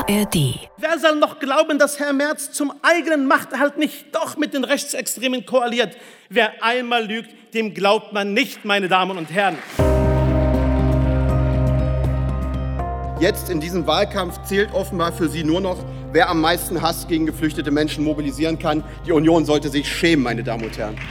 ARD. Wer soll noch glauben, dass Herr Merz zum eigenen Machterhalt nicht doch mit den Rechtsextremen koaliert? Wer einmal lügt, dem glaubt man nicht, meine Damen und Herren. Jetzt in diesem Wahlkampf zählt offenbar für Sie nur noch, wer am meisten Hass gegen geflüchtete Menschen mobilisieren kann. Die Union sollte sich schämen, meine Damen und Herren.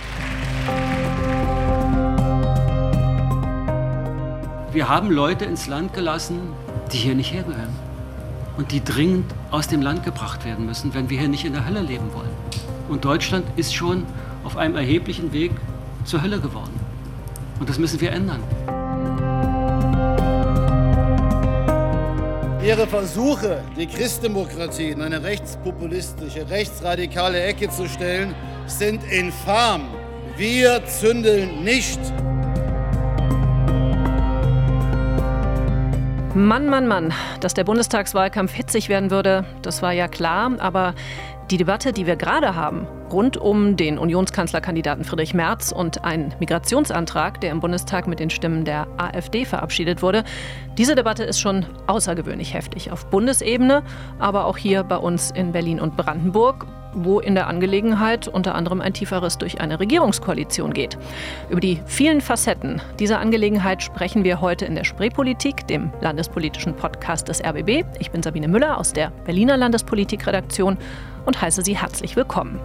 Wir haben Leute ins Land gelassen, die hier nicht hergehören und die dringend aus dem Land gebracht werden müssen, wenn wir hier nicht in der Hölle leben wollen. Und Deutschland ist schon auf einem erheblichen Weg zur Hölle geworden. Und das müssen wir ändern. Ihre Versuche, die Christdemokratie in eine rechtspopulistische, rechtsradikale Ecke zu stellen, sind infam. Wir zündeln nicht. Mann, dass der Bundestagswahlkampf hitzig werden würde, das war ja klar. Aber die Debatte, die wir gerade haben, rund um den Unionskanzlerkandidaten Friedrich Merz und einen Migrationsantrag, der im Bundestag mit den Stimmen der AfD verabschiedet wurde, diese Debatte ist schon außergewöhnlich heftig auf Bundesebene, aber auch hier bei uns in Berlin und Brandenburg, wo in der Angelegenheit unter anderem ein tiefer Riss durch eine Regierungskoalition geht. Über die vielen Facetten dieser Angelegenheit sprechen wir heute in der Spreepolitik, dem landespolitischen Podcast des RBB. Ich bin Sabine Müller aus der Berliner Landespolitikredaktion und heiße Sie herzlich willkommen.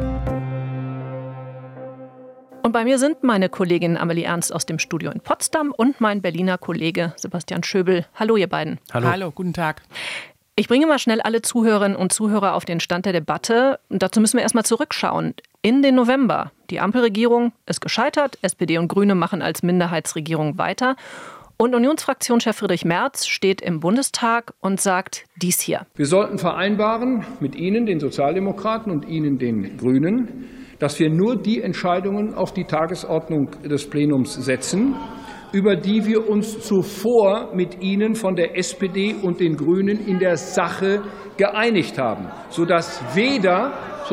Und bei mir sind meine Kollegin Amelie Ernst aus dem Studio in Potsdam und mein Berliner Kollege Sebastian Schöbel. Hallo ihr beiden. Hallo, guten Tag. Ich bringe mal schnell alle Zuhörerinnen und Zuhörer auf den Stand der Debatte. Und dazu müssen wir erstmal zurückschauen. In den November. Die Ampelregierung ist gescheitert. SPD und Grüne machen als Minderheitsregierung weiter. Und Unionsfraktionschef Friedrich Merz steht im Bundestag und sagt dies hier. Wir sollten vereinbaren mit Ihnen, den Sozialdemokraten, und Ihnen, den Grünen, dass wir nur die Entscheidungen auf die Tagesordnung des Plenums setzen, über die wir uns zuvor mit Ihnen von der SPD und den Grünen in der Sache geeinigt haben, sodass weder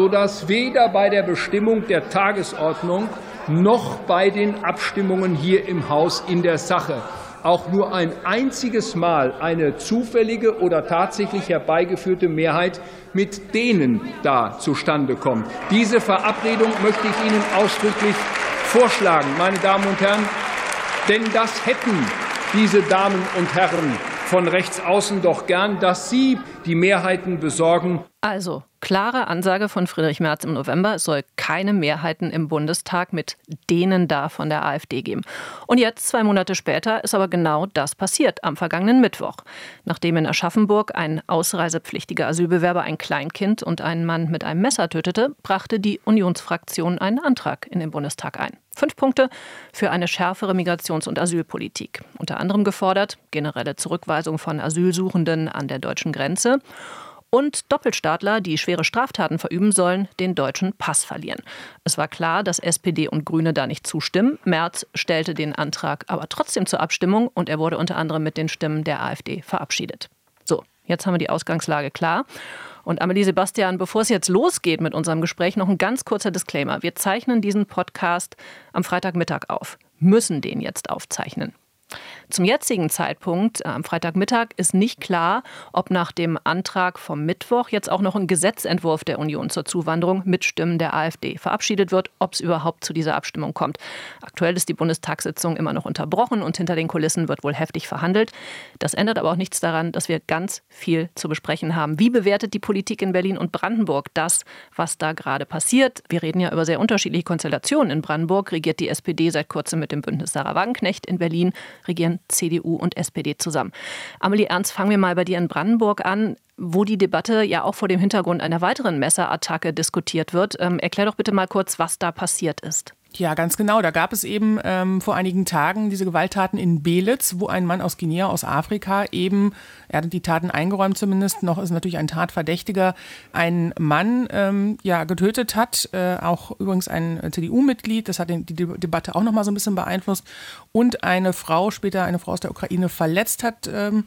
bei der Bestimmung der Tagesordnung noch bei den Abstimmungen hier im Haus in der Sache auch nur ein einziges Mal eine zufällige oder tatsächlich herbeigeführte Mehrheit mit denen da zustande kommt. Diese Verabredung möchte ich Ihnen ausdrücklich vorschlagen, meine Damen und Herren. Denn das hätten diese Damen und Herren von rechts außen doch gern, dass sie die Mehrheiten besorgen. Also, klare Ansage von Friedrich Merz im November, es soll keine Mehrheiten im Bundestag mit denen da von der AfD geben. Und jetzt, 2 Monate später, ist aber genau das passiert, am vergangenen Mittwoch. Nachdem in Aschaffenburg ein ausreisepflichtiger Asylbewerber ein Kleinkind und einen Mann mit einem Messer tötete, brachte die Unionsfraktion einen Antrag in den Bundestag ein. 5 Punkte für eine schärfere Migrations- und Asylpolitik. Unter anderem gefordert, generelle Zurückweisung von Asylsuchenden an der deutschen Grenze und Doppelstaatler, die schwere Straftaten verüben sollen, den deutschen Pass verlieren. Es war klar, dass SPD und Grüne da nicht zustimmen. Merz stellte den Antrag aber trotzdem zur Abstimmung und er wurde unter anderem mit den Stimmen der AfD verabschiedet. So, jetzt haben wir die Ausgangslage klar. Und Amelie, Sebastian, bevor es jetzt losgeht mit unserem Gespräch, noch ein ganz kurzer Disclaimer. Wir zeichnen diesen Podcast am Freitagmittag auf, müssen den jetzt aufzeichnen. Zum jetzigen Zeitpunkt, am Freitagmittag, ist nicht klar, ob nach dem Antrag vom Mittwoch jetzt auch noch ein Gesetzentwurf der Union zur Zuwanderung mit Stimmen der AfD verabschiedet wird, ob es überhaupt zu dieser Abstimmung kommt. Aktuell ist die Bundestagssitzung immer noch unterbrochen und hinter den Kulissen wird wohl heftig verhandelt. Das ändert aber auch nichts daran, dass wir ganz viel zu besprechen haben. Wie bewertet die Politik in Berlin und Brandenburg das, was da gerade passiert? Wir reden ja über sehr unterschiedliche Konstellationen. In Brandenburg regiert die SPD seit kurzem mit dem Bündnis Sarah Wagenknecht. In Berlin regieren CDU und SPD zusammen. Amelie Ernst, fangen wir mal bei dir in Brandenburg an, wo die Debatte ja auch vor dem Hintergrund einer weiteren Messerattacke diskutiert wird. Erklär doch bitte mal kurz, was da passiert ist. Ja, ganz genau. Da gab es eben vor einigen Tagen diese Gewalttaten in Belitz, wo ein Mann aus Guinea, aus Afrika eben, er hat die Taten eingeräumt zumindest, noch ist natürlich ein Tatverdächtiger, einen Mann getötet hat, auch übrigens ein CDU-Mitglied, das hat die Debatte auch noch mal so ein bisschen beeinflusst, und eine Frau, später eine Frau aus der Ukraine, verletzt hat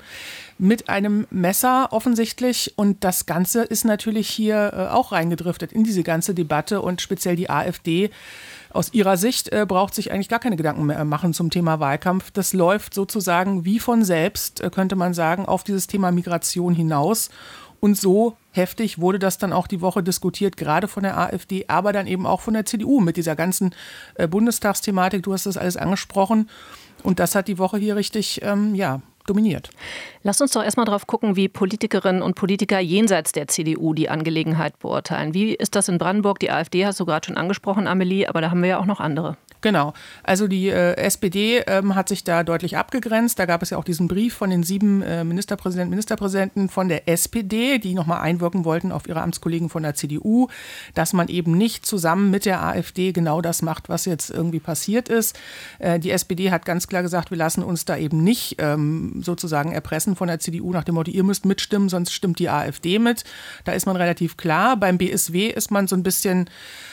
mit einem Messer offensichtlich. Und das Ganze ist natürlich hier auch reingedriftet in diese ganze Debatte und speziell die AfD. Aus ihrer Sicht braucht sich eigentlich gar keine Gedanken mehr machen zum Thema Wahlkampf. Das läuft sozusagen wie von selbst, könnte man sagen, auf dieses Thema Migration hinaus. Und so heftig wurde das dann auch die Woche diskutiert, gerade von der AfD, aber dann eben auch von der CDU mit dieser ganzen Bundestagsthematik. Du hast das alles angesprochen. Und das hat die Woche hier richtig, dominiert. Lass uns doch erstmal drauf gucken, wie Politikerinnen und Politiker jenseits der CDU die Angelegenheit beurteilen. Wie ist das in Brandenburg? Die AfD hast du gerade schon angesprochen, Amelie, aber da haben wir ja auch noch andere. Genau. Also die SPD hat sich da deutlich abgegrenzt. Da gab es ja auch diesen Brief von den 7 Ministerpräsidenten von der SPD, die nochmal einwirken wollten auf ihre Amtskollegen von der CDU, dass man eben nicht zusammen mit der AfD genau das macht, was jetzt irgendwie passiert ist. Die SPD hat ganz klar gesagt, wir lassen uns da eben nicht sozusagen erpressen von der CDU nach dem Motto, ihr müsst mitstimmen, sonst stimmt die AfD mit. Da ist man relativ klar. Beim BSW ist man so ein bisschen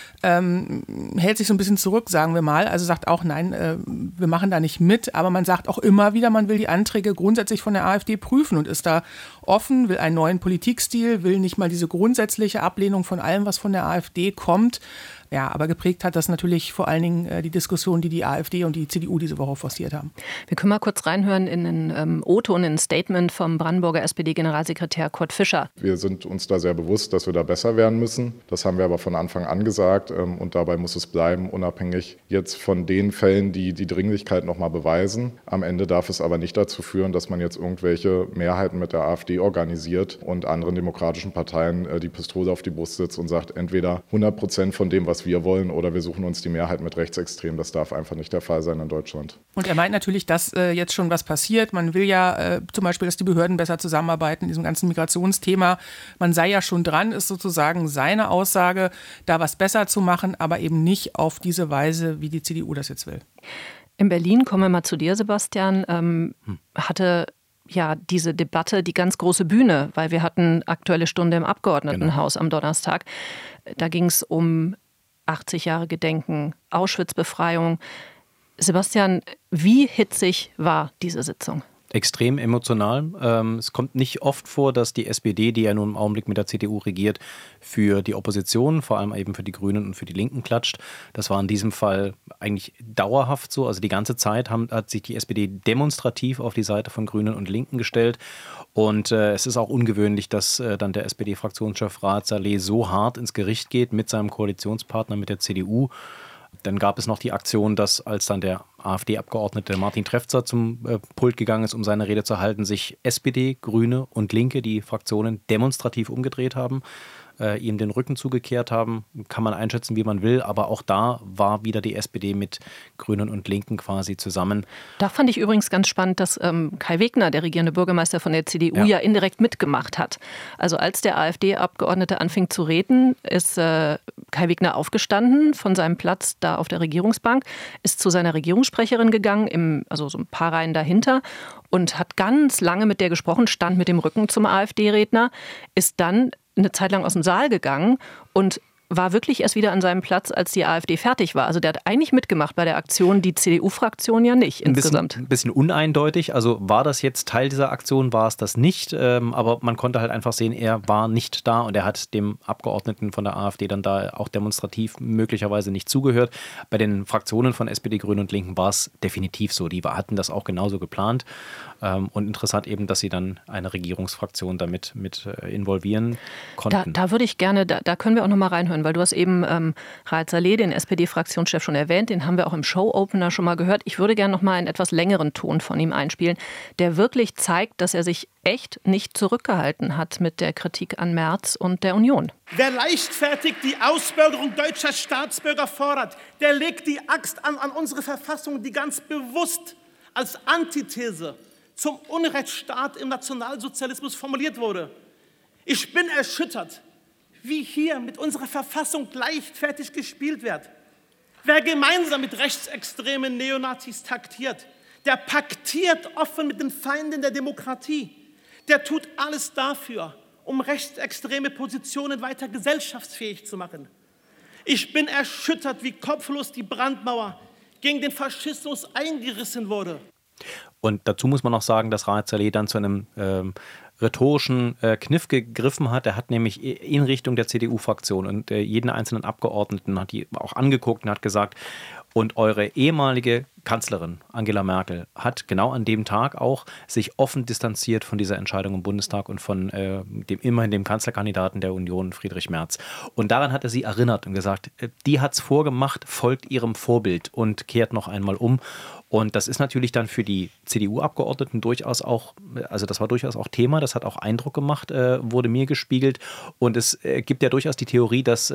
hält sich so ein bisschen zurück, sagen wir mal. Also sagt auch, nein, wir machen da nicht mit. Aber man sagt auch immer wieder, man will die Anträge grundsätzlich von der AfD prüfen und ist da offen, will einen neuen Politikstil, will nicht mal diese grundsätzliche Ablehnung von allem, was von der AfD kommt. Ja, aber geprägt hat das natürlich vor allen Dingen die Diskussion, die die AfD und die CDU diese Woche forciert haben. Wir können mal kurz reinhören in einen O-Ton, in ein Statement vom Brandenburger SPD-Generalsekretär Kurt Fischer. Wir sind uns da sehr bewusst, dass wir da besser werden müssen. Das haben wir aber von Anfang an gesagt und dabei muss es bleiben, unabhängig jetzt von den Fällen, die die Dringlichkeit nochmal beweisen. Am Ende darf es aber nicht dazu führen, dass man jetzt irgendwelche Mehrheiten mit der AfD organisiert und anderen demokratischen Parteien die Pistole auf die Brust setzt und sagt, entweder 100% von dem, was wir wollen, oder wir suchen uns die Mehrheit mit Rechtsextremen. Das darf einfach nicht der Fall sein in Deutschland. Und er meint natürlich, dass jetzt schon was passiert. Man will ja zum Beispiel, dass die Behörden besser zusammenarbeiten in diesem ganzen Migrationsthema. Man sei ja schon dran, ist sozusagen seine Aussage, da was besser zu machen, aber eben nicht auf diese Weise, wie die CDU das jetzt will. In Berlin, kommen wir mal zu dir, Sebastian, hatte ja diese Debatte die ganz große Bühne, weil wir hatten Aktuelle Stunde im Abgeordnetenhaus am Donnerstag. Da ging es um 80 Jahre Gedenken, Auschwitz-Befreiung. Sebastian, wie hitzig war diese Sitzung? Extrem emotional. Es kommt nicht oft vor, dass die SPD, die ja nun im Augenblick mit der CDU regiert, für die Opposition, vor allem eben für die Grünen und für die Linken klatscht. Das war in diesem Fall eigentlich dauerhaft so. Also die ganze Zeit hat sich die SPD demonstrativ auf die Seite von Grünen und Linken gestellt. Und es ist auch ungewöhnlich, dass dann der SPD-Fraktionschef Raad Saleh so hart ins Gericht geht mit seinem Koalitionspartner, mit der CDU. Dann gab es noch die Aktion, dass als dann der AfD-Abgeordnete Martin Trefzer zum Pult gegangen ist, um seine Rede zu halten, sich SPD, Grüne und Linke, die Fraktionen, demonstrativ umgedreht haben, ihm den Rücken zugekehrt haben. Kann man einschätzen, wie man will, aber auch da war wieder die SPD mit Grünen und Linken quasi zusammen. Da fand ich übrigens ganz spannend, dass Kai Wegner, der regierende Bürgermeister von der CDU, ja indirekt mitgemacht hat. Also als der AfD-Abgeordnete anfing zu reden, ist Kai Wegner aufgestanden von seinem Platz da auf der Regierungsbank, ist zu seiner Regierungssprecherin gegangen, also so ein paar Reihen dahinter, und hat ganz lange mit der gesprochen, stand mit dem Rücken zum AfD-Redner, ist dann eine Zeit lang aus dem Saal gegangen und war wirklich erst wieder an seinem Platz, als die AfD fertig war. Also der hat eigentlich mitgemacht bei der Aktion, die CDU-Fraktion ja nicht insgesamt. Ein bisschen uneindeutig. Also war das jetzt Teil dieser Aktion, war es das nicht. Aber man konnte halt einfach sehen, er war nicht da und er hat dem Abgeordneten von der AfD dann da auch demonstrativ möglicherweise nicht zugehört. Bei den Fraktionen von SPD, Grünen und Linken war es definitiv so. Die hatten das auch genauso geplant. Und interessant eben, dass sie dann eine Regierungsfraktion damit mit involvieren konnten. Da würde ich gerne, da können wir auch noch mal reinhören, weil du hast eben Raad Saleh, den SPD-Fraktionschef, schon erwähnt. Den haben wir auch im Show-Opener schon mal gehört. Ich würde gerne noch mal einen etwas längeren Ton von ihm einspielen, der wirklich zeigt, dass er sich echt nicht zurückgehalten hat mit der Kritik an Merz und der Union. Wer leichtfertig die Ausbürgerung deutscher Staatsbürger fordert, der legt die Axt an unsere Verfassung, die ganz bewusst als Antithese zum Unrechtsstaat im Nationalsozialismus formuliert wurde. Ich bin erschüttert, wie hier mit unserer Verfassung leichtfertig gespielt wird. Wer gemeinsam mit rechtsextremen Neonazis taktiert, der paktiert offen mit den Feinden der Demokratie. Der tut alles dafür, um rechtsextreme Positionen weiter gesellschaftsfähig zu machen. Ich bin erschüttert, wie kopflos die Brandmauer gegen den Faschismus eingerissen wurde. Und dazu muss man noch sagen, dass Raad Saleh dann zu einem rhetorischen Kniff gegriffen hat. Er hat nämlich in Richtung der CDU-Fraktion und jeden einzelnen Abgeordneten hat die auch angeguckt und hat gesagt, Und eure ehemalige Kanzlerin Angela Merkel hat genau an dem Tag auch sich offen distanziert von dieser Entscheidung im Bundestag und von immerhin dem Kanzlerkandidaten der Union, Friedrich Merz. Und daran hat er sie erinnert und gesagt, die hat's vorgemacht, folgt ihrem Vorbild und kehrt noch einmal um. Und das ist natürlich dann für die CDU-Abgeordneten durchaus auch, also das war durchaus auch Thema, das hat auch Eindruck gemacht, wurde mir gespiegelt. Und es gibt ja durchaus die Theorie, dass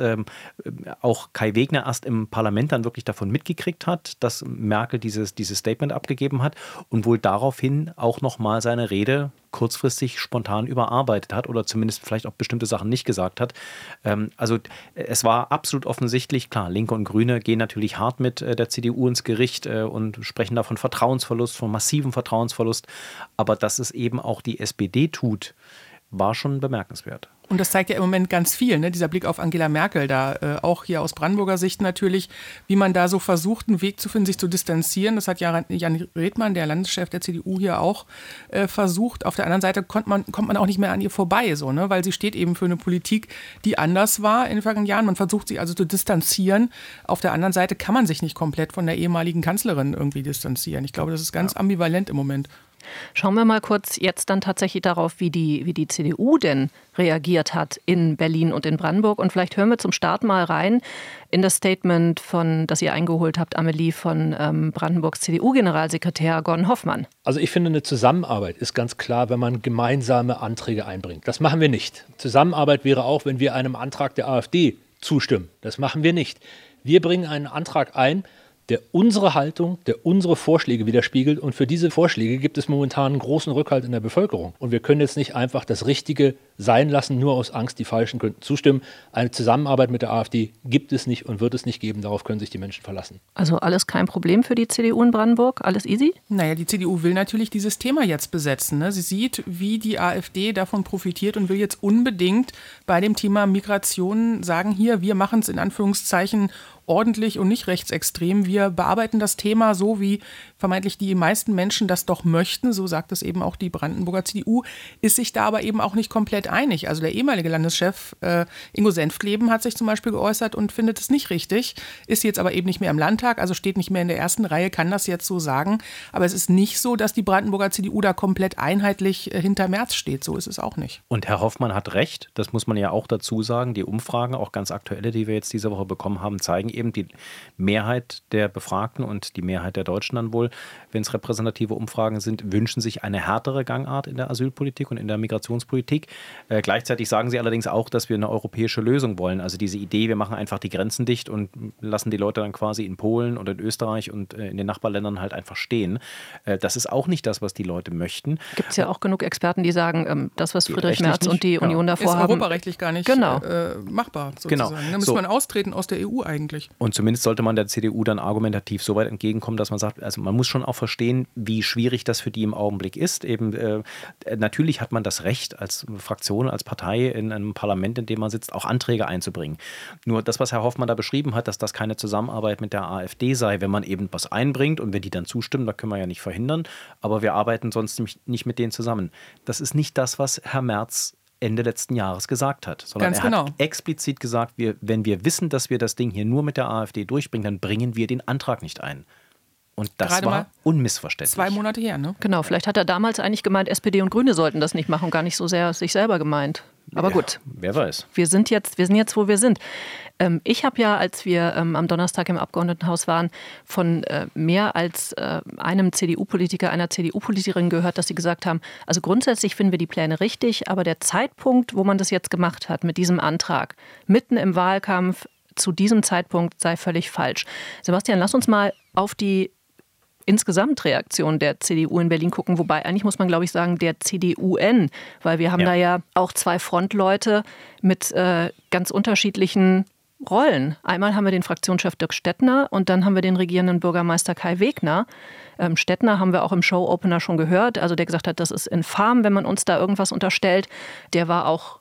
auch Kai Wegner erst im Parlament dann wirklich davon mitgekriegt hat, dass Merkel dieses Statement abgegeben hat und wohl daraufhin auch nochmal seine Rede kurzfristig spontan überarbeitet hat oder zumindest vielleicht auch bestimmte Sachen nicht gesagt hat. Also es war absolut offensichtlich, klar, Linke und Grüne gehen natürlich hart mit der CDU ins Gericht und sprechen da von Vertrauensverlust, von massivem Vertrauensverlust. Aber dass es eben auch die SPD tut, war schon bemerkenswert. Und das zeigt ja im Moment ganz viel, ne? Dieser Blick auf Angela Merkel, da auch hier aus Brandenburger Sicht natürlich, wie man da so versucht, einen Weg zu finden, sich zu distanzieren. Das hat Jan Redmann, der Landeschef der CDU, hier auch versucht. Auf der anderen Seite kommt man auch nicht mehr an ihr vorbei, so, ne? Weil sie steht eben für eine Politik, die anders war in den vergangenen Jahren. Man versucht sich also zu distanzieren. Auf der anderen Seite kann man sich nicht komplett von der ehemaligen Kanzlerin irgendwie distanzieren. Ich glaube, das ist ganz ambivalent im Moment. Schauen wir mal kurz jetzt dann tatsächlich darauf, wie die CDU denn reagiert hat in Berlin und in Brandenburg. Und vielleicht hören wir zum Start mal rein in das Statement, das ihr eingeholt habt, Amelie, von Brandenburgs CDU-Generalsekretär Gordon Hoffmann. Also ich finde, eine Zusammenarbeit ist ganz klar, wenn man gemeinsame Anträge einbringt. Das machen wir nicht. Zusammenarbeit wäre auch, wenn wir einem Antrag der AfD zustimmen. Das machen wir nicht. Wir bringen einen Antrag ein, der unsere Haltung, der unsere Vorschläge widerspiegelt. Und für diese Vorschläge gibt es momentan einen großen Rückhalt in der Bevölkerung. Und wir können jetzt nicht einfach das Richtige sein lassen, nur aus Angst, die Falschen könnten zustimmen. Eine Zusammenarbeit mit der AfD gibt es nicht und wird es nicht geben. Darauf können sich die Menschen verlassen. Also alles kein Problem für die CDU in Brandenburg? Alles easy? Naja, die CDU will natürlich dieses Thema jetzt besetzen, ne? Sie sieht, wie die AfD davon profitiert und will jetzt unbedingt bei dem Thema Migration sagen, hier, wir machen es in Anführungszeichen ordentlich und nicht rechtsextrem. Wir bearbeiten das Thema so, wie vermeintlich die meisten Menschen das doch möchten. So sagt es eben auch die Brandenburger CDU, ist sich da aber eben auch nicht komplett einig. Also der ehemalige Landeschef Ingo Senftleben hat sich zum Beispiel geäußert und findet es nicht richtig, ist jetzt aber eben nicht mehr im Landtag, also steht nicht mehr in der ersten Reihe, kann das jetzt so sagen. Aber es ist nicht so, dass die Brandenburger CDU da komplett einheitlich hinter Merz steht. So ist es auch nicht. Und Herr Hoffmann hat recht, das muss man ja auch dazu sagen. Die Umfragen, auch ganz aktuelle, die wir jetzt diese Woche bekommen haben, zeigen eben, die Mehrheit der Befragten und die Mehrheit der Deutschen dann wohl, wenn es repräsentative Umfragen sind, wünschen sich eine härtere Gangart in der Asylpolitik und in der Migrationspolitik. Gleichzeitig sagen sie allerdings auch, dass wir eine europäische Lösung wollen. Also diese Idee, wir machen einfach die Grenzen dicht und lassen die Leute dann quasi in Polen oder in Österreich und in den Nachbarländern halt einfach stehen. Das ist auch nicht das, was die Leute möchten. Gibt es ja auch genug Experten, die sagen, das, was Friedrich Merz und die Union davor haben, ist europarechtlich gar nicht machbar sozusagen. Da müsste man austreten aus der EU eigentlich. Und zumindest sollte man der CDU dann argumentativ so weit entgegenkommen, dass man sagt, also man muss schon auch verstehen, wie schwierig das für die im Augenblick ist. Eben natürlich hat man das Recht als Fraktion, als Partei in einem Parlament, in dem man sitzt, auch Anträge einzubringen. Nur das, was Herr Hoffmann da beschrieben hat, dass das keine Zusammenarbeit mit der AfD sei, wenn man eben was einbringt und wenn die dann zustimmen, da können wir ja nicht verhindern, aber wir arbeiten sonst nicht mit denen zusammen. Das ist nicht das, was Herr Merz Ende letzten Jahres gesagt hat, sondern er hat explizit gesagt, wenn wir wissen, dass wir das Ding hier nur mit der AfD durchbringen, dann bringen wir den Antrag nicht ein. Und das Gerade war unmissverständlich. 2 Monate her, ne? Genau, vielleicht hat er damals eigentlich gemeint, SPD und Grüne sollten das nicht machen und gar nicht so sehr sich selber gemeint. Aber gut. Wer weiß. Wir sind jetzt, wo wir sind. Ich habe ja, als wir am Donnerstag im Abgeordnetenhaus waren, von mehr als einem CDU-Politiker, einer CDU-Politikerin gehört, dass sie gesagt haben, also grundsätzlich finden wir die Pläne richtig, aber der Zeitpunkt, wo man das jetzt gemacht hat mit diesem Antrag, mitten im Wahlkampf, zu diesem Zeitpunkt sei völlig falsch. Sebastian, lass uns mal auf die Insgesamtreaktion der CDU in Berlin gucken, wobei eigentlich muss man, glaube ich, sagen, der CDU-N, weil wir haben da ja auch 2 Frontleute mit ganz unterschiedlichen Rollen. Einmal haben wir den Fraktionschef Dirk Stettner und dann haben wir den regierenden Bürgermeister Kai Wegner. Stettner haben wir auch im Show-Opener schon gehört, also der gesagt hat, das ist infam, wenn man uns da irgendwas unterstellt. Der war auch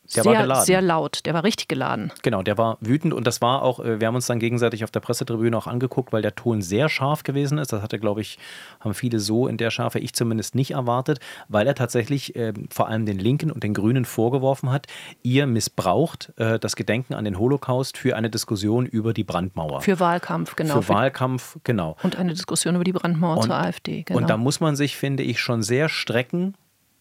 sehr laut, der war richtig geladen. Genau, der war wütend und das war auch, wir haben uns dann gegenseitig auf der Pressetribüne auch angeguckt, weil der Ton sehr scharf gewesen ist. Das hatte, glaube ich, haben viele so in der Schärfe, ich zumindest nicht erwartet, weil er tatsächlich vor allem den Linken und den Grünen vorgeworfen hat, ihr missbraucht das Gedenken an den Holocaust für eine Diskussion über die Brandmauer. Für Wahlkampf, genau. Für Wahlkampf, genau. Und eine Diskussion über die Brandmauer zur AfD, genau. Und da muss man sich, finde ich, schon sehr strecken,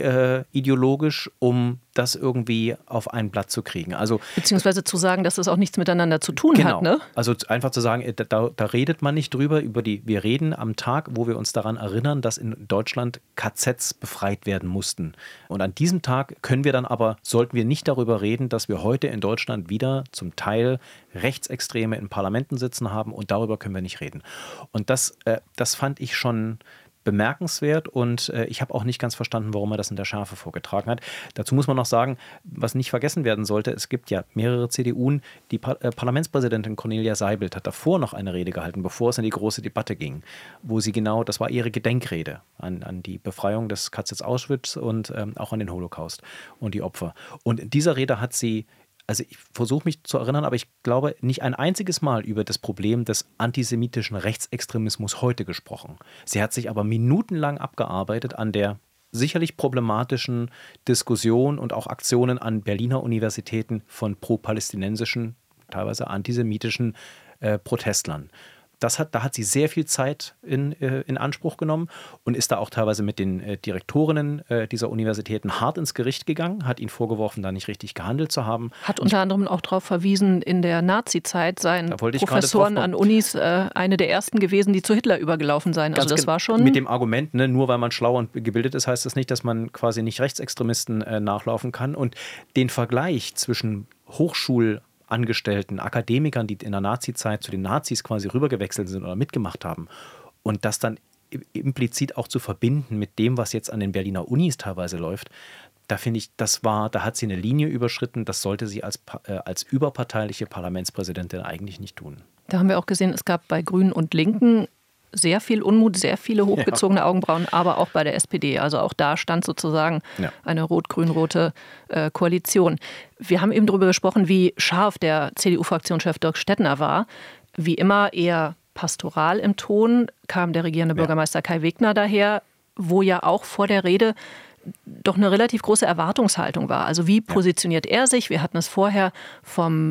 ideologisch, um das irgendwie auf ein Blatt zu kriegen. Also, beziehungsweise zu sagen, dass das auch nichts miteinander zu tun hat. Ne? Also einfach zu sagen, da redet man nicht drüber, wir reden am Tag, wo wir uns daran erinnern, dass in Deutschland KZs befreit werden mussten. Und an diesem Tag sollten wir nicht darüber reden, dass wir heute in Deutschland wieder zum Teil Rechtsextreme in Parlamenten sitzen haben und darüber können wir nicht reden. Und das fand ich schon bemerkenswert und ich habe auch nicht ganz verstanden, warum er das in der Schärfe vorgetragen hat. Dazu muss man noch sagen, was nicht vergessen werden sollte, es gibt ja mehrere CDUen, die Parlamentspräsidentin Cornelia Seibelt hat davor noch eine Rede gehalten, bevor es in die große Debatte ging, wo sie das war ihre Gedenkrede an die Befreiung des KZ Auschwitz und auch an den Holocaust und die Opfer. Und in dieser Rede hat sie, also ich versuche mich zu erinnern, aber ich glaube, nicht ein einziges Mal über das Problem des antisemitischen Rechtsextremismus heute gesprochen. Sie hat sich aber minutenlang abgearbeitet an der sicherlich problematischen Diskussion und auch Aktionen an Berliner Universitäten von pro-palästinensischen, teilweise antisemitischen Protestlern. Da hat sie sehr viel Zeit in Anspruch genommen und ist da auch teilweise mit den Direktorinnen dieser Universitäten hart ins Gericht gegangen, hat ihnen vorgeworfen, da nicht richtig gehandelt zu haben. Hat unter anderem auch darauf verwiesen, in der Nazi-Zeit seien Professoren an Unis eine der ersten gewesen, die zu Hitler übergelaufen seien. Also das war schon... Mit dem Argument, nur weil man schlau und gebildet ist, heißt das nicht, dass man quasi nicht Rechtsextremisten nachlaufen kann. Und den Vergleich zwischen Hochschulangestellten, Akademikern, die in der Nazi-Zeit zu den Nazis quasi rübergewechselt sind oder mitgemacht haben und das dann implizit auch zu verbinden mit dem, was jetzt an den Berliner Unis teilweise läuft, da finde ich, da hat sie eine Linie überschritten, das sollte sie als überparteiliche Parlamentspräsidentin eigentlich nicht tun. Da haben wir auch gesehen, es gab bei Grünen und Linken sehr viel Unmut, sehr viele hochgezogene Augenbrauen, aber auch bei der SPD. Also auch da stand sozusagen eine rot-grün-rote Koalition. Wir haben eben darüber gesprochen, wie scharf der CDU-Fraktionschef Dirk Stettner war. Wie immer eher pastoral im Ton kam der regierende Bürgermeister Kai Wegner daher, wo ja auch vor der Rede doch eine relativ große Erwartungshaltung war. Also wie positioniert er sich? Wir hatten es vorher vom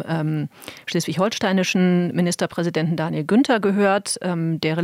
schleswig-holsteinischen Ministerpräsidenten Daniel Günther gehört, der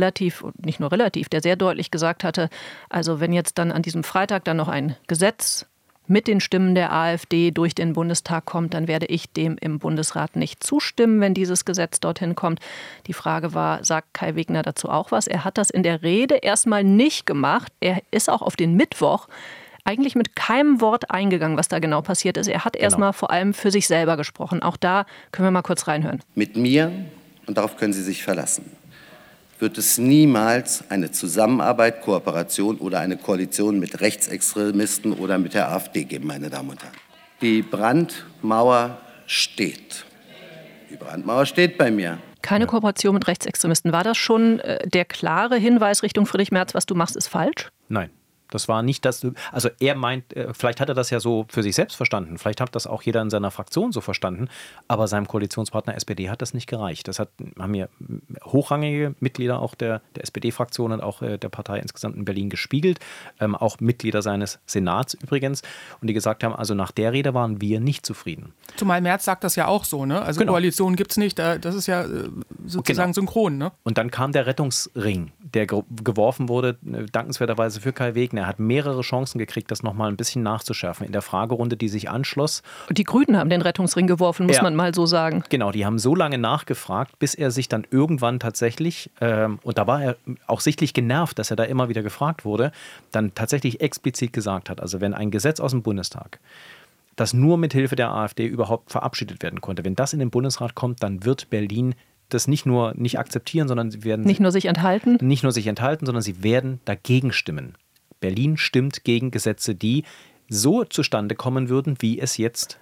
der sehr deutlich gesagt hatte, also wenn jetzt dann an diesem Freitag dann noch ein Gesetz mit den Stimmen der AfD durch den Bundestag kommt, dann werde ich dem im Bundesrat nicht zustimmen, wenn dieses Gesetz dorthin kommt. Die Frage war, sagt Kai Wegner dazu auch was? Er hat das in der Rede erstmal nicht gemacht. Er ist auch auf den Mittwoch eigentlich mit keinem Wort eingegangen, was da genau passiert ist. Er hat erstmal vor allem für sich selber gesprochen. Auch da können wir mal kurz reinhören. Mit mir, und darauf können Sie sich verlassen, wird es niemals eine Zusammenarbeit, Kooperation oder eine Koalition mit Rechtsextremisten oder mit der AfD geben, meine Damen und Herren. Die Brandmauer steht. Die Brandmauer steht bei mir. Keine Kooperation mit Rechtsextremisten. War das schon der klare Hinweis Richtung Friedrich Merz, was du machst, ist falsch? Nein. Das war nicht das, also er meint, vielleicht hat er das ja so für sich selbst verstanden, vielleicht hat das auch jeder in seiner Fraktion so verstanden, aber seinem Koalitionspartner SPD hat das nicht gereicht. Das haben mir hochrangige Mitglieder auch der SPD-Fraktion und auch der Partei insgesamt in Berlin gespiegelt, auch Mitglieder seines Senats übrigens, und die gesagt haben, also nach der Rede waren wir nicht zufrieden. Zumal Merz sagt das ja auch so, ne? Also Koalition gibt es nicht, das ist ja sozusagen synchron, ne? Und dann kam der Rettungsring, der geworfen wurde, dankenswerterweise für Kai Wegner. Er hat mehrere Chancen gekriegt, das nochmal ein bisschen nachzuschärfen. In der Fragerunde, die sich anschloss. Die Grünen haben den Rettungsring geworfen, muss man mal so sagen. Genau, die haben so lange nachgefragt, bis er sich dann irgendwann tatsächlich, und da war er auch sichtlich genervt, dass er da immer wieder gefragt wurde, dann tatsächlich explizit gesagt hat, also wenn ein Gesetz aus dem Bundestag, das nur mit Hilfe der AfD überhaupt verabschiedet werden konnte, wenn das in den Bundesrat kommt, dann wird Berlin das nicht nur nicht akzeptieren, sondern sie werden... Nicht nur sich enthalten, sondern sie werden dagegen stimmen. Berlin stimmt gegen Gesetze, die so zustande kommen würden, wie es jetzt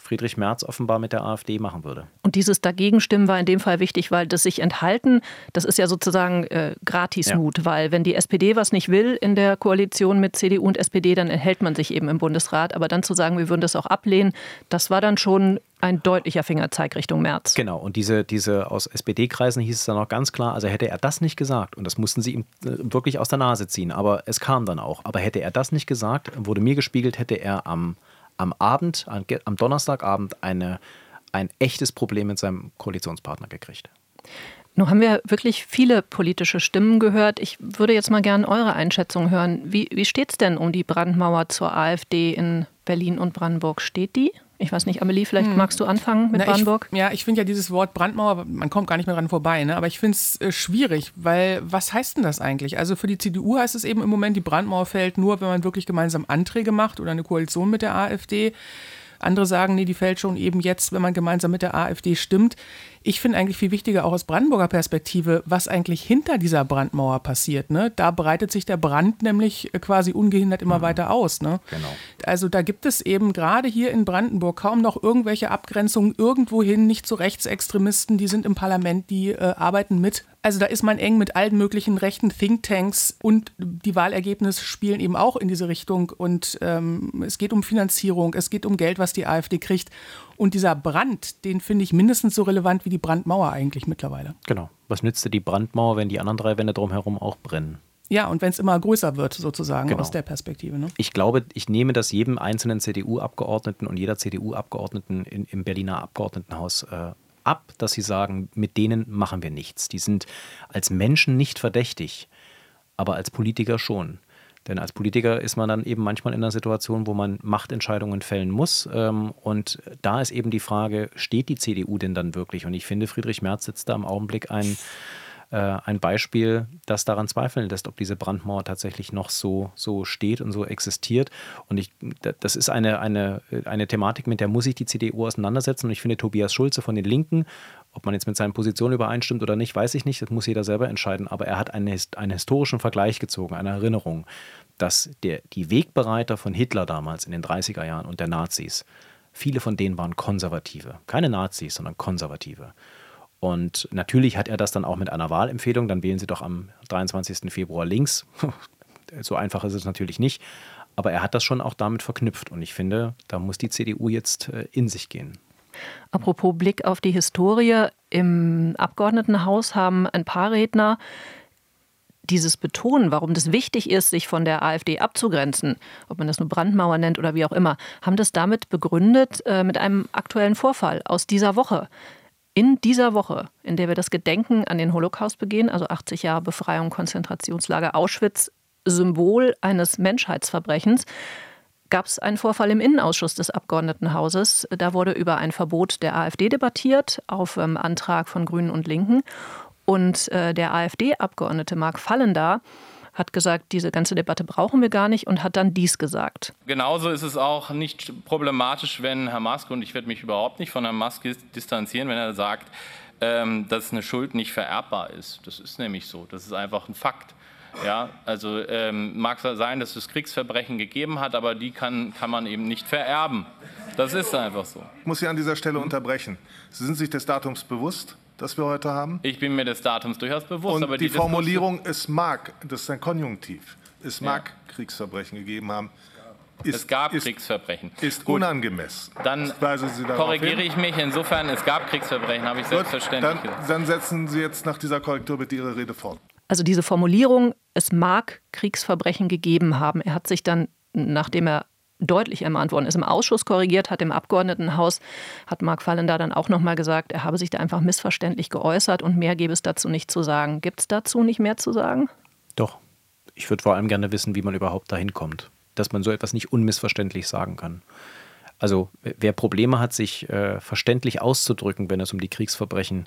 Friedrich Merz offenbar mit der AfD machen würde. Und dieses Dagegenstimmen war in dem Fall wichtig, weil das sich enthalten, das ist ja sozusagen Gratismut, weil wenn die SPD was nicht will in der Koalition mit CDU und SPD, dann enthält man sich eben im Bundesrat. Aber dann zu sagen, wir würden das auch ablehnen, das war dann schon ein deutlicher Fingerzeig Richtung Merz. Genau, und diese aus SPD-Kreisen hieß es dann auch ganz klar, also hätte er das nicht gesagt, und das mussten sie ihm wirklich aus der Nase ziehen, aber es kam dann auch, aber hätte er das nicht gesagt, wurde mir gespiegelt, hätte er am Donnerstagabend ein echtes Problem mit seinem Koalitionspartner gekriegt. Nun haben wir wirklich viele politische Stimmen gehört. Ich würde jetzt mal gerne eure Einschätzung hören. Wie steht es denn um die Brandmauer zur AfD in Berlin und Brandenburg? Steht die? Ich weiß nicht, Amelie, vielleicht magst du anfangen mit Brandenburg? Ich finde ja dieses Wort Brandmauer, man kommt gar nicht mehr dran vorbei, ne? Aber ich finde es schwierig, weil was heißt denn das eigentlich? Also für die CDU heißt es eben im Moment, die Brandmauer fällt nur, wenn man wirklich gemeinsam Anträge macht oder eine Koalition mit der AfD. Andere sagen, nee, die fällt schon eben jetzt, wenn man gemeinsam mit der AfD stimmt. Ich finde eigentlich viel wichtiger, auch aus Brandenburger Perspektive, was eigentlich hinter dieser Brandmauer passiert. Ne? Da breitet sich der Brand nämlich quasi ungehindert immer weiter aus. Ne? Genau. Also da gibt es eben gerade hier in Brandenburg kaum noch irgendwelche Abgrenzungen irgendwohin, nicht zu Rechtsextremisten, die sind im Parlament, die arbeiten mit. Also da ist man eng mit allen möglichen rechten Thinktanks und die Wahlergebnisse spielen eben auch in diese Richtung. Und es geht um Finanzierung, es geht um Geld, was die AfD kriegt. Und dieser Brand, den finde ich mindestens so relevant wie die Brandmauer eigentlich mittlerweile. Genau. Was nützte die Brandmauer, wenn die anderen 3 Wände drumherum auch brennen? Ja, und wenn es immer größer wird, sozusagen, aus der Perspektive. Ne? Ich glaube, ich nehme das jedem einzelnen CDU-Abgeordneten und jeder CDU-Abgeordneten im Berliner Abgeordnetenhaus ab, dass sie sagen, mit denen machen wir nichts. Die sind als Menschen nicht verdächtig, aber als Politiker schon. Denn als Politiker ist man dann eben manchmal in einer Situation, wo man Machtentscheidungen fällen muss. Und da ist eben die Frage, steht die CDU denn dann wirklich? Und ich finde, Friedrich Merz setzt da im Augenblick ein Beispiel, das daran zweifeln lässt, ob diese Brandmauer tatsächlich noch so steht und so existiert. Und das ist eine Thematik, mit der muss sich die CDU auseinandersetzen. Und ich finde, Tobias Schulze von den Linken, ob man jetzt mit seinen Positionen übereinstimmt oder nicht, weiß ich nicht, das muss jeder selber entscheiden. Aber er hat einen historischen Vergleich gezogen, eine Erinnerung, dass die Wegbereiter von Hitler damals in den 30er Jahren und der Nazis, viele von denen waren Konservative. Keine Nazis, sondern Konservative. Und natürlich hat er das dann auch mit einer Wahlempfehlung, dann wählen Sie doch am 23. Februar links. So einfach ist es natürlich nicht. Aber er hat das schon auch damit verknüpft. Und ich finde, da muss die CDU jetzt in sich gehen. Apropos Blick auf die Historie. Im Abgeordnetenhaus haben ein paar Redner dieses Betonen, warum das wichtig ist, sich von der AfD abzugrenzen, ob man das nur Brandmauer nennt oder wie auch immer, haben das damit begründet mit einem aktuellen Vorfall aus dieser Woche. In dieser Woche, in der wir das Gedenken an den Holocaust begehen, also 80 Jahre Befreiung, Konzentrationslager Auschwitz, Symbol eines Menschheitsverbrechens, gab es einen Vorfall im Innenausschuss des Abgeordnetenhauses. Da wurde über ein Verbot der AfD debattiert, auf Antrag von Grünen und Linken. Und der AfD-Abgeordnete Mark Fallender hat gesagt, diese ganze Debatte brauchen wir gar nicht und hat dann dies gesagt. Genauso ist es auch nicht problematisch, wenn Herr Maske, und ich werde mich überhaupt nicht von Herrn Maske distanzieren, wenn er sagt, dass eine Schuld nicht vererbbar ist. Das ist nämlich so, das ist einfach ein Fakt. Ja, also mag sein, dass es Kriegsverbrechen gegeben hat, aber die kann man eben nicht vererben. Das ist einfach so. Ich muss Sie an dieser Stelle unterbrechen. Sie sind sich des Datums bewusst, das wir heute haben? Ich bin mir des Datums durchaus bewusst. Und aber die Formulierung, es mag, das ist ein Konjunktiv, es mag Kriegsverbrechen gegeben haben. Es gab Kriegsverbrechen. Ist gut. Unangemessen. Dann korrigiere ich mich. Insofern, es gab Kriegsverbrechen, habe ich selbstverständlich gesagt. Dann setzen Sie jetzt nach dieser Korrektur bitte Ihre Rede fort. Also diese Formulierung, es mag Kriegsverbrechen gegeben haben. Er hat sich dann, nachdem er deutlich ermahnt worden ist, im Ausschuss korrigiert, hat im Abgeordnetenhaus, hat Mark Fallender dann auch nochmal gesagt, er habe sich da einfach missverständlich geäußert und mehr gäbe es dazu nicht zu sagen. Gibt es dazu nicht mehr zu sagen? Doch. Ich würde vor allem gerne wissen, wie man überhaupt dahin kommt, dass man so etwas nicht unmissverständlich sagen kann. Also wer Probleme hat, sich verständlich auszudrücken, wenn es um die Kriegsverbrechen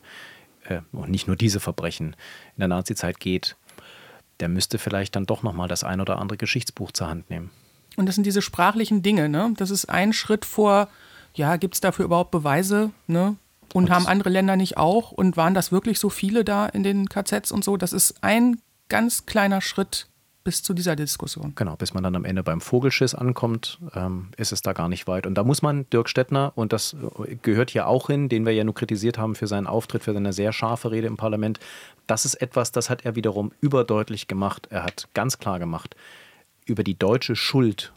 und nicht nur diese Verbrechen in der Nazizeit geht, der müsste vielleicht dann doch nochmal das ein oder andere Geschichtsbuch zur Hand nehmen. Und das sind diese sprachlichen Dinge, ne? Das ist ein Schritt vor, ja, gibt es dafür überhaupt Beweise, ne? Und haben andere Länder nicht auch? Und waren das wirklich so viele da in den KZs und so? Das ist ein ganz kleiner Schritt bis zu dieser Diskussion. Genau, bis man dann am Ende beim Vogelschiss ankommt, ist es da gar nicht weit. Und da muss man Dirk Stettner, und das gehört hier auch hin, den wir ja nur kritisiert haben für seinen Auftritt, für seine sehr scharfe Rede im Parlament, das ist etwas, das hat er wiederum überdeutlich gemacht. Er hat ganz klar gemacht, über die deutsche Schuld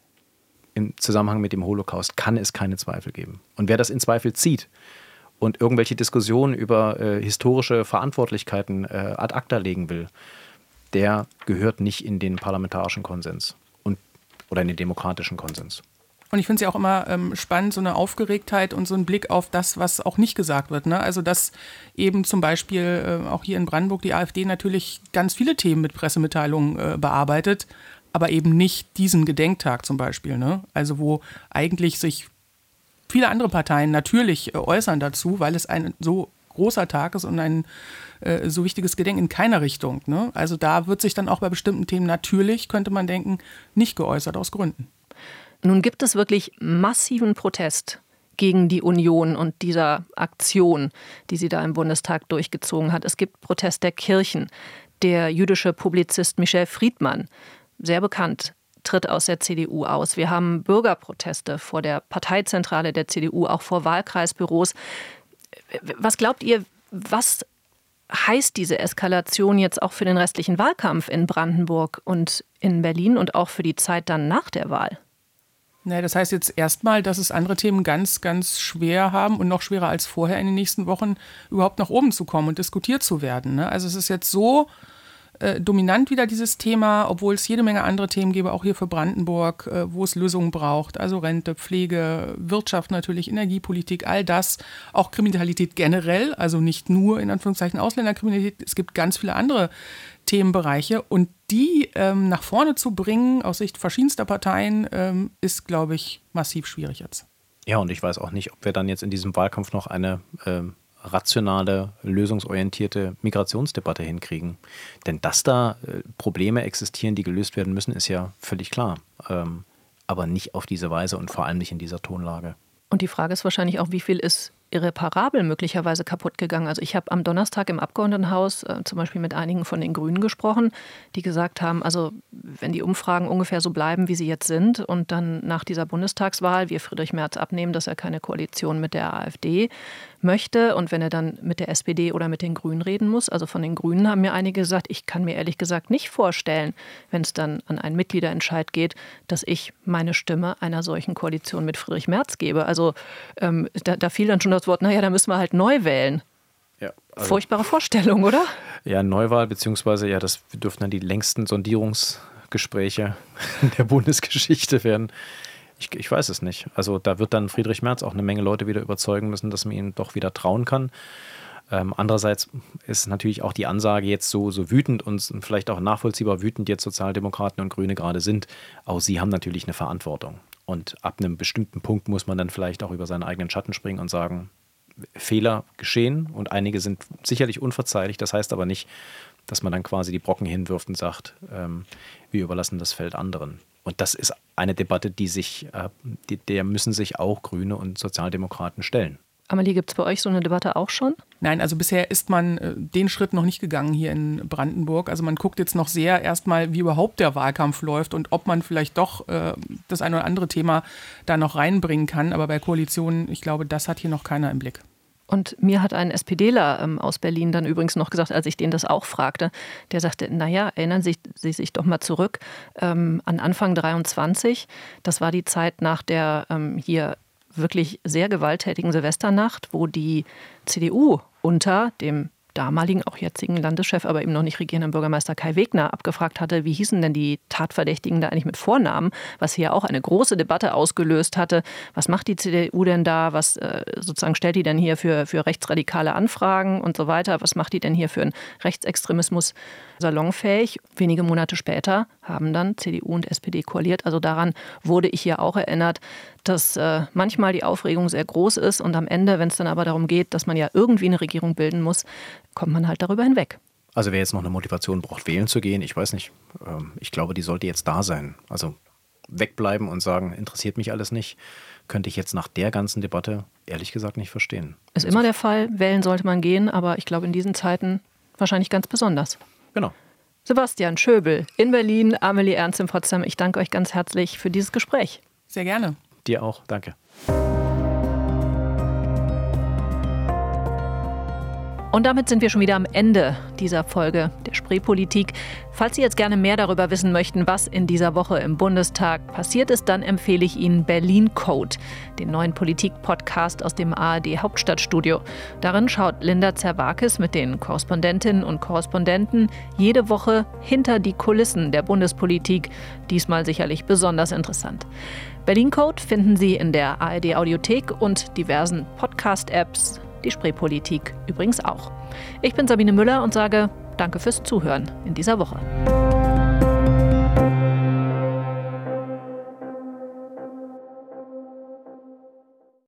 im Zusammenhang mit dem Holocaust kann es keine Zweifel geben. Und wer das in Zweifel zieht und irgendwelche Diskussionen über historische Verantwortlichkeiten ad acta legen will, der gehört nicht in den parlamentarischen Konsens oder in den demokratischen Konsens. Und ich finde es ja auch immer spannend, so eine Aufgeregtheit und so ein Blick auf das, was auch nicht gesagt wird. Ne? Also dass eben zum Beispiel auch hier in Brandenburg die AfD natürlich ganz viele Themen mit Pressemitteilungen bearbeitet, aber eben nicht diesen Gedenktag zum Beispiel. Ne? Also wo eigentlich sich viele andere Parteien natürlich äußern dazu, weil es ein so großer Tag ist und ein so wichtiges Gedenken in keiner Richtung. Ne? Also da wird sich dann auch bei bestimmten Themen natürlich, könnte man denken, nicht geäußert aus Gründen. Nun gibt es wirklich massiven Protest gegen die Union und dieser Aktion, die sie da im Bundestag durchgezogen hat. Es gibt Protest der Kirchen. Der jüdische Publizist Michel Friedmann, sehr bekannt, tritt aus der CDU aus. Wir haben Bürgerproteste vor der Parteizentrale der CDU, auch vor Wahlkreisbüros. Was glaubt ihr, was heißt diese Eskalation jetzt auch für den restlichen Wahlkampf in Brandenburg und in Berlin und auch für die Zeit dann nach der Wahl? Naja, das heißt jetzt erstmal, dass es andere Themen ganz, ganz schwer haben und noch schwerer als vorher in den nächsten Wochen überhaupt nach oben zu kommen und diskutiert zu werden. Ne? Also es ist jetzt so dominant wieder dieses Thema, obwohl es jede Menge andere Themen gäbe, auch hier für Brandenburg, wo es Lösungen braucht. Also Rente, Pflege, Wirtschaft natürlich, Energiepolitik, all das. Auch Kriminalität generell, also nicht nur in Anführungszeichen Ausländerkriminalität. Es gibt ganz viele andere Themenbereiche und die nach vorne zu bringen aus Sicht verschiedenster Parteien ist, glaube ich, massiv schwierig jetzt. Ja, und ich weiß auch nicht, ob wir dann jetzt in diesem Wahlkampf noch eine rationale, lösungsorientierte Migrationsdebatte hinkriegen. Denn dass da Probleme existieren, die gelöst werden müssen, ist ja völlig klar. Aber nicht auf diese Weise und vor allem nicht in dieser Tonlage. Und die Frage ist wahrscheinlich auch, wie viel ist irreparabel möglicherweise kaputt gegangen. Also ich habe am Donnerstag im Abgeordnetenhaus zum Beispiel mit einigen von den Grünen gesprochen, die gesagt haben, also wenn die Umfragen ungefähr so bleiben, wie sie jetzt sind und dann nach dieser Bundestagswahl wir Friedrich Merz abnehmen, dass er keine Koalition mit der AfD möchte und wenn er dann mit der SPD oder mit den Grünen reden muss. Also von den Grünen haben mir einige gesagt, ich kann mir ehrlich gesagt nicht vorstellen, wenn es dann an einen Mitgliederentscheid geht, dass ich meine Stimme einer solchen Koalition mit Friedrich Merz gebe. Also da fiel dann schon das Wort, naja, da müssen wir halt neu wählen. Ja, also, furchtbare Vorstellung, oder? Ja, Neuwahl, beziehungsweise ja, das dürften dann die längsten Sondierungsgespräche der Bundesgeschichte werden. Ich weiß es nicht. Also da wird dann Friedrich Merz auch eine Menge Leute wieder überzeugen müssen, dass man ihnen doch wieder trauen kann. Andererseits ist natürlich auch die Ansage jetzt so wütend und vielleicht auch nachvollziehbar wütend jetzt Sozialdemokraten und Grüne gerade sind. Auch sie haben natürlich eine Verantwortung. Und ab einem bestimmten Punkt muss man dann vielleicht auch über seinen eigenen Schatten springen und sagen, Fehler geschehen und einige sind sicherlich unverzeihlich. Das heißt aber nicht, dass man dann quasi die Brocken hinwirft und sagt, wir überlassen das Feld anderen. Und das ist eine Debatte, der müssen sich auch Grüne und Sozialdemokraten stellen. Amalie, gibt es bei euch so eine Debatte auch schon? Nein, also bisher ist man den Schritt noch nicht gegangen hier in Brandenburg. Also man guckt jetzt noch sehr erstmal, wie überhaupt der Wahlkampf läuft und ob man vielleicht doch das eine oder andere Thema da noch reinbringen kann. Aber bei Koalitionen, ich glaube, das hat hier noch keiner im Blick. Und mir hat ein SPDler aus Berlin dann übrigens noch gesagt, als ich den das auch fragte, der sagte, naja, erinnern Sie sich doch mal zurück an Anfang 23. Das war die Zeit nach der hier wirklich sehr gewalttätigen Silvesternacht, wo die CDU unter dem damaligen, auch jetzigen Landeschef, aber eben noch nicht regierenden Bürgermeister Kai Wegner abgefragt hatte, wie hießen denn die Tatverdächtigen da eigentlich mit Vornamen, was hier auch eine große Debatte ausgelöst hatte. Was macht die CDU denn da? Was sozusagen stellt die denn hier für rechtsradikale Anfragen und so weiter? Was macht die denn hier für einen Rechtsextremismus salonfähig? Wenige Monate später haben dann CDU und SPD koaliert. Also daran wurde ich hier auch erinnert, dass manchmal die Aufregung sehr groß ist und am Ende, wenn es dann aber darum geht, dass man ja irgendwie eine Regierung bilden muss, kommt man halt darüber hinweg. Also wer jetzt noch eine Motivation braucht, wählen zu gehen, ich weiß nicht. Ich glaube, die sollte jetzt da sein. Also wegbleiben und sagen, interessiert mich alles nicht, könnte ich jetzt nach der ganzen Debatte ehrlich gesagt nicht verstehen. Ist immer der Fall, wählen sollte man gehen, aber ich glaube in diesen Zeiten wahrscheinlich ganz besonders. Genau. Sebastian Schöbel in Berlin, Amelie Ernst in Potsdam. Ich danke euch ganz herzlich für dieses Gespräch. Sehr gerne. Dir auch, danke. Und damit sind wir schon wieder am Ende dieser Folge der Spreepolitik. Falls Sie jetzt gerne mehr darüber wissen möchten, was in dieser Woche im Bundestag passiert ist, dann empfehle ich Ihnen Berlin Code, den neuen Politik-Podcast aus dem ARD Hauptstadtstudio. Darin schaut Linda Zerwakis mit den Korrespondentinnen und Korrespondenten jede Woche hinter die Kulissen der Bundespolitik. Diesmal sicherlich besonders interessant. Berlin Code finden Sie in der ARD Audiothek und diversen Podcast-Apps. Die Spreepolitik übrigens auch. Ich bin Sabine Müller und sage Danke fürs Zuhören in dieser Woche.